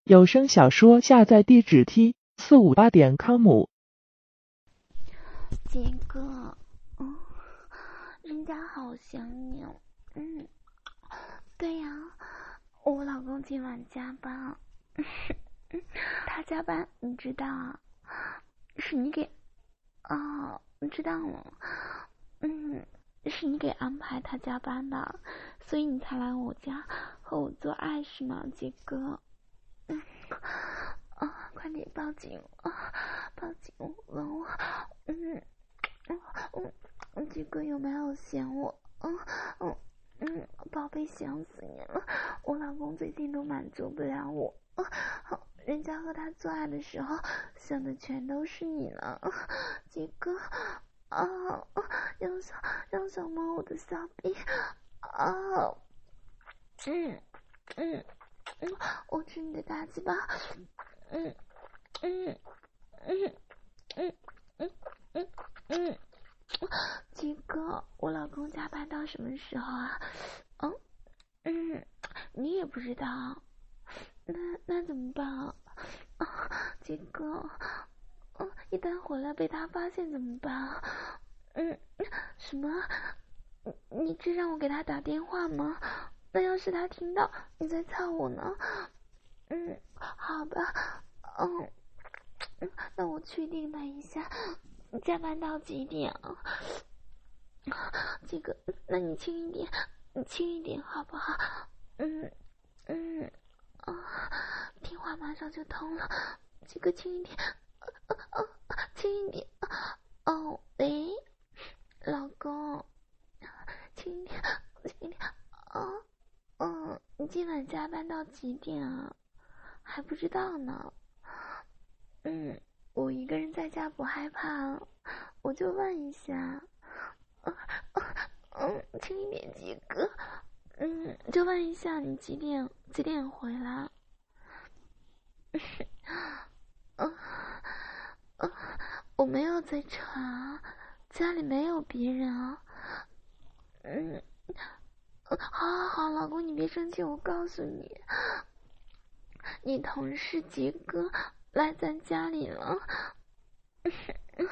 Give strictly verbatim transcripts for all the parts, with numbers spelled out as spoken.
有声小说下载地址 t 四五八点 com。 杰哥，嗯，人家好想你哦。嗯，对呀，我老公今晚加班，他加班你知道啊？是你给，哦，你知道了，嗯，是你给安排他加班的，所以你才来我家和我做爱是吗，杰哥？嗯，啊，快点报警啊！报警了我，嗯。嗯嗯，这个有没有嫌我？嗯嗯嗯，宝贝想死你了！我老公最近都满足不了我，嗯，人家和他做爱的时候想的全都是你呢。这个啊，让小让小猫我的小臂啊，嗯嗯嗯，我吃你的大鸡巴，嗯嗯嗯嗯嗯嗯嗯。杰哥，我老公加班到什么时候啊？嗯嗯，你也不知道，那那怎么办啊？啊，杰哥，嗯，一旦回来被他发现怎么办啊？嗯，什么？你你这让我给他打电话吗？那要是他听到你在操我呢？嗯，好吧，嗯，那我确定了一下，加班到几点啊？这个，那你轻一点，你轻一点好不好？嗯嗯啊，电话马上就通了，这个轻一点，啊啊啊，轻一点。哦，喂，老公，轻一点，轻一点。啊，嗯，你今晚加班到几点啊？还不知道呢。嗯，我一个人在家不害怕，我就问一下。嗯嗯，轻一点，杰哥。嗯，就问一下你几点几点回来？嗯嗯，我没有在查，家里没有别人啊。嗯，好好好，老公你别生气，我告诉你，你同事杰哥来咱家里了。嗯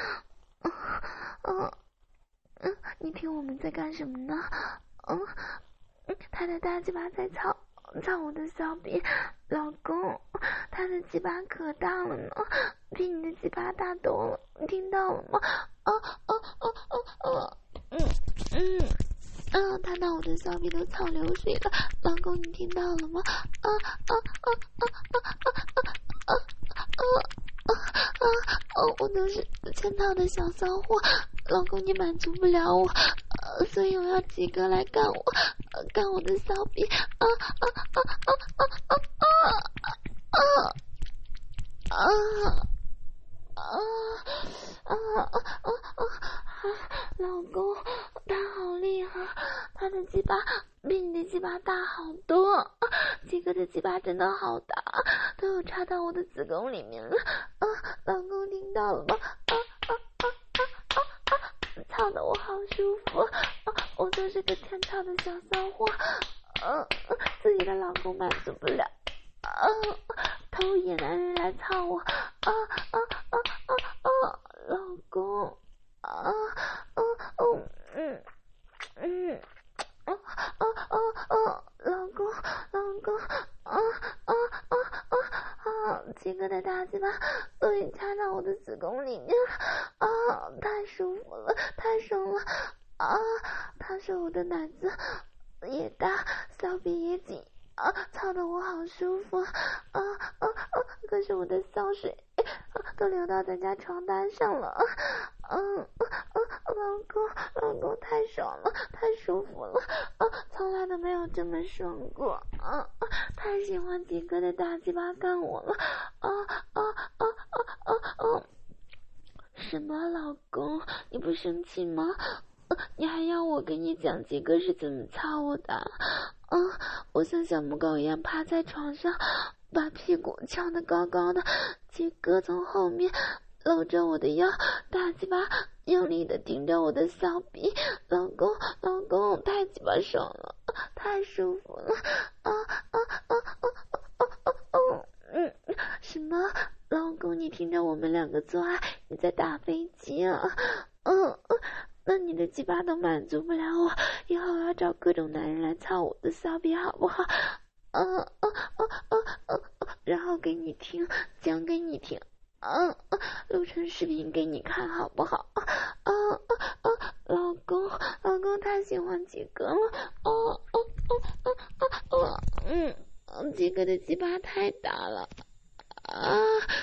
嗯嗯，你听我们在干什么呢？嗯嗯，他的大鸡巴在操操我的小臂，老公，他的鸡巴可大了呢，比你的鸡巴大多了，你听到了吗？啊啊啊啊啊！嗯嗯啊，他拿我的小臂都操流水了，老公你听到了吗？啊啊啊啊啊啊啊啊啊啊！我都是圈套的小骚货，老公你满足不了我，呃、所以我要杰哥来干我，呃、干我的骚逼！啊啊啊啊啊啊啊啊啊！啊啊啊啊啊！老公，他好厉害，他的鸡巴比你的鸡巴大好多。杰哥的鸡巴真的好大，都有插到我的子宫里面了。啊，老公听到了吗？啊啊啊啊啊啊！操的我好舒服，啊，我就是个欠操的小骚货，嗯，自己的老公满足不了。啊，偷野男人来操我！啊啊啊啊啊！老公，啊啊嗯嗯嗯啊啊啊啊！老公，老公，啊啊啊啊啊！杰哥的大鸡巴都已插到我的子宫里面了，啊，太舒服了，太爽了！啊，他说我的奶子也大，小臂也紧。啊，操的我好舒服啊啊啊！可是我的骚水、啊、都流到咱家床单上了，嗯嗯嗯，老公老公太爽了，太舒服了啊！从来都没有这么爽过啊！太喜欢杰哥的大鸡巴干我了啊啊啊啊啊啊！什么老公，你不生气吗？你还要我跟你讲杰哥是怎么操我的？嗯，我像小母狗一样趴在床上，把屁股翘得高高的，杰哥从后面搂着我的腰，大鸡巴用力的顶着我的小臂，老公老公太鸡巴爽了，太舒服了，啊啊啊啊啊啊啊！ 听着我们两个做爱，你在打飞机啊，嗯嗯，那你的鸡巴都满足不了我，以后我要找各种男人来操我的骚逼好不好？嗯嗯嗯嗯嗯，然后给你听，讲给你听，嗯嗯，录成视频给你看好不好？嗯嗯嗯，老公，老公太喜欢几个了，嗯嗯嗯嗯嗯嗯，几个的鸡巴太大了，啊，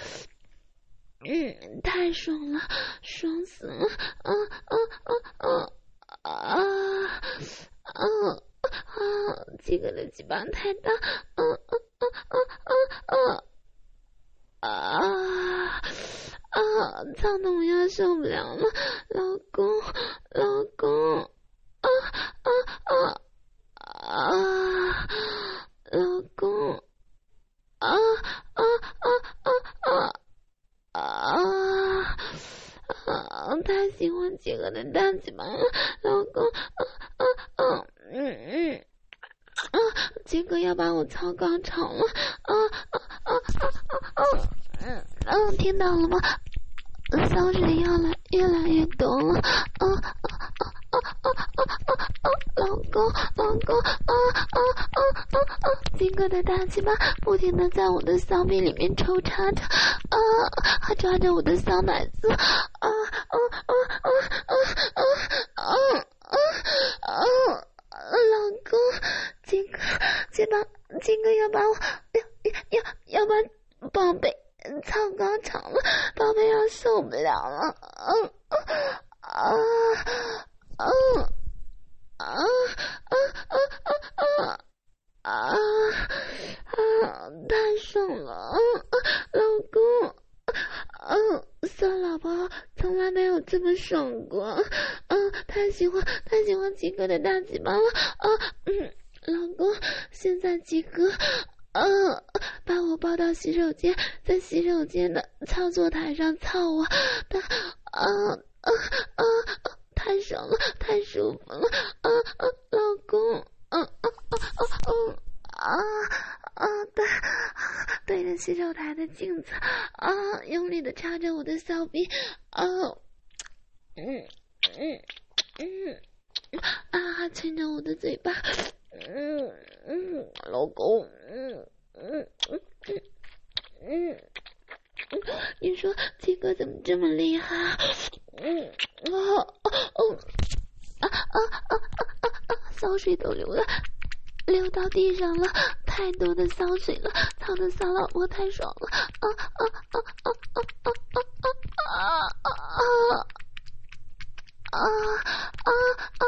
嗯，太爽了，爽死了，嗯嗯嗯嗯啊嗯。啊，这个的鸡巴太大，嗯嗯嗯嗯嗯啊啊！操的我要受不了了，老公，老公，啊啊啊啊！老公，啊啊啊啊啊啊！啊，太喜欢这个的大鸡巴了，老公，啊啊啊，嗯嗯。啊，杰哥要把我操高潮了！啊啊啊啊啊！嗯嗯，听到了吗？骚水越来越来越多了！啊啊啊啊啊啊啊！老公，老公，啊啊啊啊啊！杰哥的大鸡巴不停的在我的骚逼里面抽插着，啊，还抓着我的骚奶子，啊啊啊啊啊啊啊啊啊！老公，这个这把这个要把我要要要把宝贝操高潮了，宝贝要受不了了，嗯啊啊啊啊啊啊啊啊！太爽了，老公。嗯，骚老婆从来没有这么爽过，嗯，太喜欢太喜欢吉哥的大鸡巴了，啊，嗯，老公，现在吉哥，嗯，把我抱到洗手间，在洗手间的操作台上操我，他，啊啊啊，太爽了，太舒服了，啊啊，老公，啊啊啊啊啊啊，对。对着洗手台的镜子，啊，用力的插着我的骚逼，啊，嗯嗯嗯，啊，还亲着我的嘴巴，嗯嗯，老公，嗯嗯嗯嗯嗯，你说这个怎么这么厉害？嗯啊哦啊啊啊啊啊！骚水都流了。流到地上了，太多的骚水了，操的骚老婆太爽了，啊啊啊啊啊啊啊啊啊啊啊啊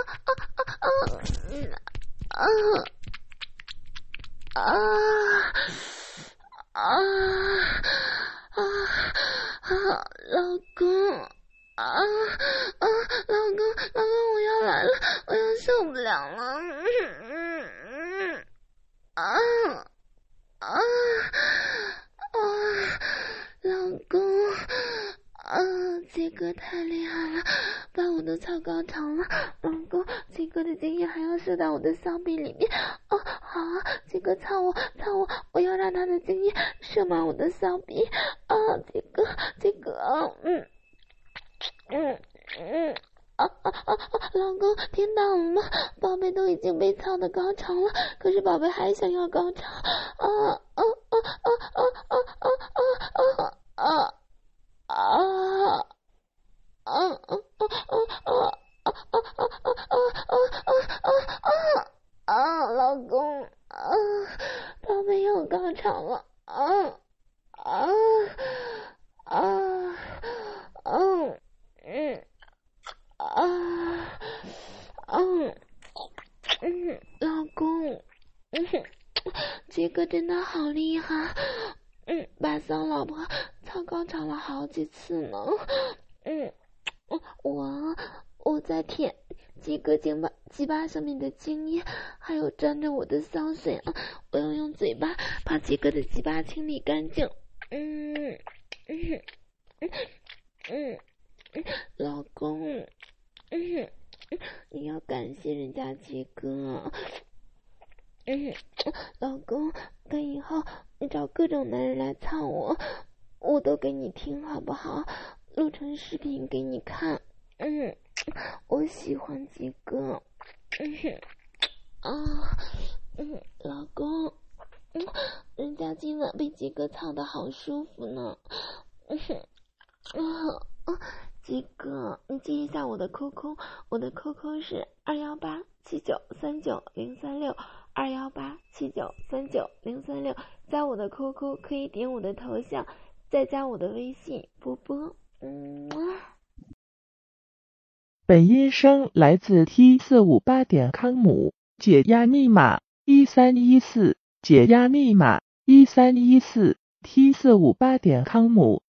啊啊啊啊啊啊！老公啊啊！老公，老公，我要来了，我要受不了了，嗯嗯啊啊啊！老公啊，这个太厉害了，把我都操高潮了，老公，这个的精液还要射到我的骚逼里面，哦，好啊，这个操我操我，我要让他的精液射满我的骚逼，啊，这个这个，嗯嗯嗯。啊啊啊！老公，听到了吗？宝贝都已经被操的高潮了，可是宝贝还想要高潮。啊啊啊啊啊啊啊啊啊啊啊！啊啊啊啊啊啊啊啊啊！啊，老公，啊，宝贝又高潮了。啊啊啊啊嗯。啊，嗯嗯，老公，嗯，这个真的好厉害，嗯，把骚老婆操高潮了好几次呢，嗯，我我在舔几个鸡巴鸡巴上面的精液，还有沾着我的骚水啊，我要用嘴巴把几个的鸡巴清理干净，嗯嗯嗯嗯。老公，嗯，你要感谢人家杰哥，嗯，老公，跟以后你找各种男人来操我， 我都给你听好不好？录成视频给你看。嗯，我喜欢吉哥。嗯哼，啊，嗯，老公，嗯，人家今晚被吉哥操得好舒服呢。嗯哼，啊啊，吉哥，你记一下我的 Q Q， 我的 Q Q 是二幺八七九三九零三六。二幺八七九三九零三六，加我的 Q Q 可以点我的头像，再加我的微信波波。嗯， 本音声来自 T 四五八 点 com， 解压密码一三一四，解压密码一三一四 T 四五八 点 com。